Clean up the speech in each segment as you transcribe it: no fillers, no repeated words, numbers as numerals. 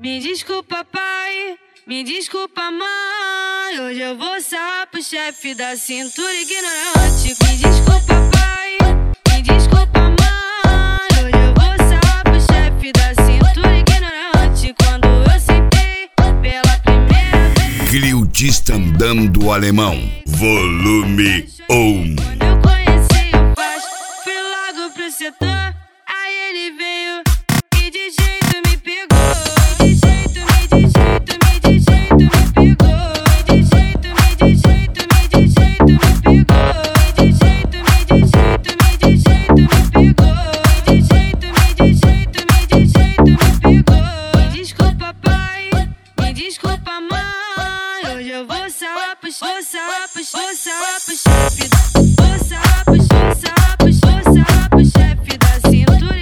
Me desculpa, pai, me desculpa, mãe. Hoje eu vou sarrar pro chefe da cintura ignorante. Me desculpa, pai, me desculpa, mãe. Hoje eu vou sarrar pro chefe da cintura ignorante. Quando eu sentei pela primeira vez, Cliutista Andando Alemão, volume 1. quando eu conheci o Faz, fui logo pro setor. Aí ele veio e de jeito me pegou. De jeito, de jeito, de jeito me pegou. De jeito, de jeito, de jeito me pegou. De jeito, de jeito, de jeito me pegou. De jeito, de jeito, de jeito me pegou. Me desculpa, pai, me desculpa, mãe. Hoje eu vou sarrar pro chefe. Vou sarrar pro chefe. Vou sarrar pro chefe da cintura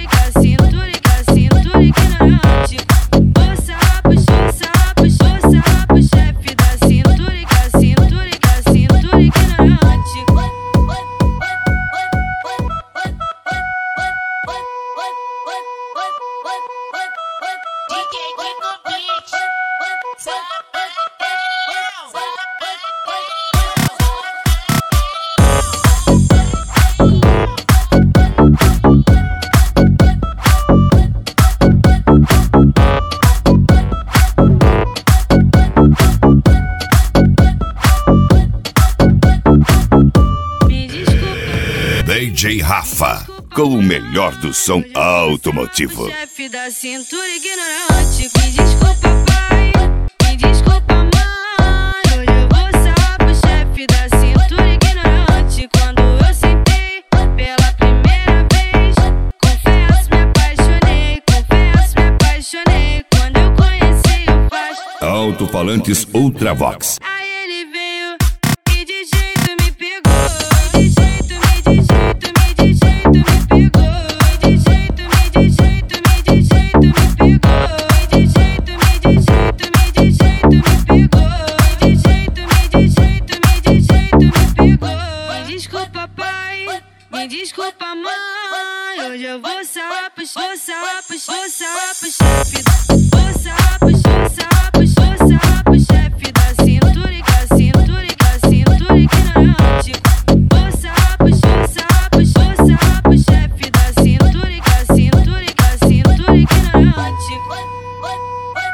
ignorante. Vou sarrar pro chefe da cintura ignorante. DJ Rafa, com o melhor do som automotivo. Chefe da cintura ignorante. Me desculpa, pai, me desculpa, mãe. Hoje eu vou sarrar pro chefe da cintura ignorante. Quando eu sentei pela primeira vez, confesso, me apaixonei. Quando eu conheci o Faz, Alto-falantes Ultravox. aí ele veio e de jeito me pegou. De jeito, de jeito, de jeito me pegou. De jeito, de jeito, de jeito me pegou. De jeito, de jeito, de jeito me pegou. De jeito, de jeito, de jeito me pegou. Me desculpa, pai, me desculpa, mãe. Hoje eu vou sarrar pro chefe. Vou sarrar pro chefe. Vou sarrar pro chefe da cintura ignorante. Vou sarrar pro chefe da cintura ignorante.